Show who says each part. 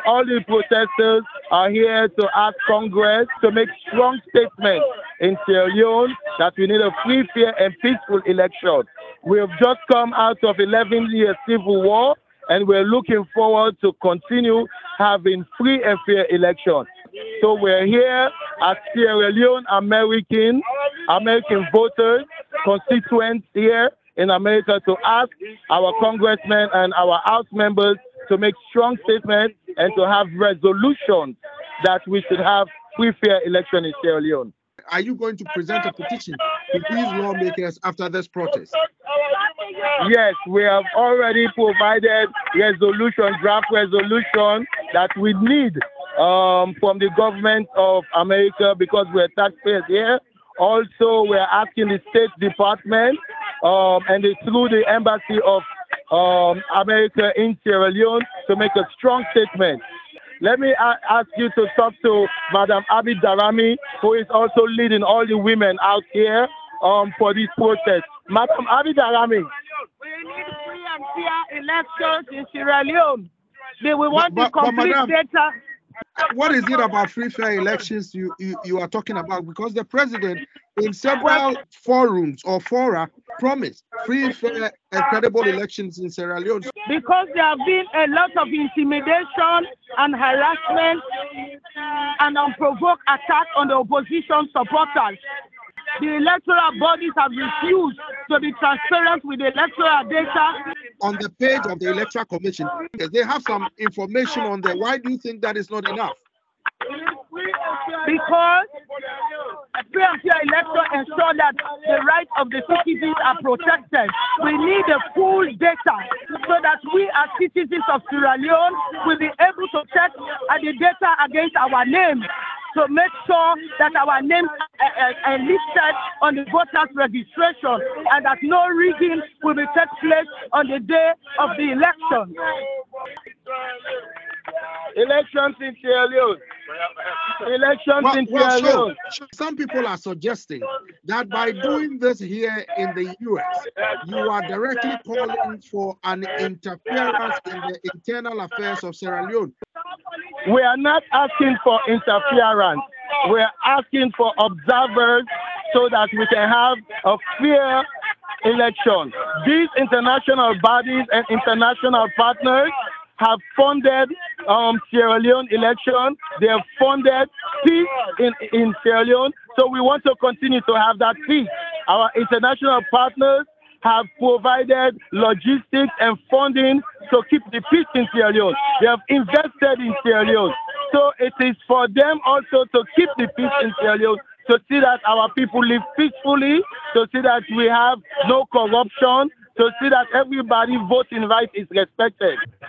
Speaker 1: all the protesters are here to ask Congress to make strong statements in Sierra Leone that we need a free, fair, and peaceful election. We have just come out of 11-year civil war, and we're looking forward to continue having free and fair elections. So we're here as Sierra Leone American voters, constituents here in America, to ask our congressmen and our House members to make strong statements and to have resolutions that we should have free, fair election in Sierra Leone.
Speaker 2: Are you going to present a petition to these lawmakers after this protest?
Speaker 1: Yes, we have already provided draft resolution that we need from the government of America, because we're taxpayers here. Also, we're asking the State Department and through the Embassy of America in Sierra Leone to make a strong statement. Let me ask you to talk to Madam Abi Darami, who is also leading all the women out here for this protest. Madam Abi Darami.
Speaker 3: We need free and fair elections in Sierra Leone. We want the complete data.
Speaker 2: What is it about free fair elections you are talking about? Because the president in several forums or fora promised free, fair, and credible elections in Sierra Leone.
Speaker 3: Because there have been a lot of intimidation and harassment and unprovoked attack on the opposition supporters. The electoral bodies have refused to be transparent with the electoral data.
Speaker 2: On the page of the Electoral Commission, they have some information on there. Why do you think that is not enough?
Speaker 3: Because a free and fair election ensure that the rights of the citizens are protected. We need the full data so that we as citizens of Sierra Leone will be able to check the data against our names, to make sure that our names are listed on the voters' registration and that no rigging will be take place on the day of the election.
Speaker 1: Elections in Sierra Leone. Elections in Sierra Leone.
Speaker 2: Some people are suggesting that by doing this here in the US, you are directly calling for an interference in the internal affairs of Sierra Leone.
Speaker 1: We are not asking for interference. We are asking for observers so that we can have a fair election. These international bodies and international partners have funded Sierra Leone election. They have funded peace in Sierra Leone. So we want to continue to have that peace. Our international partners have provided logistics and funding to keep the peace in Sierra Leone. They have invested in Sierra Leone. So it is for them also to keep the peace in Sierra Leone, to see that our people live peacefully, to see that we have no corruption, to see that everybody's voting right is respected.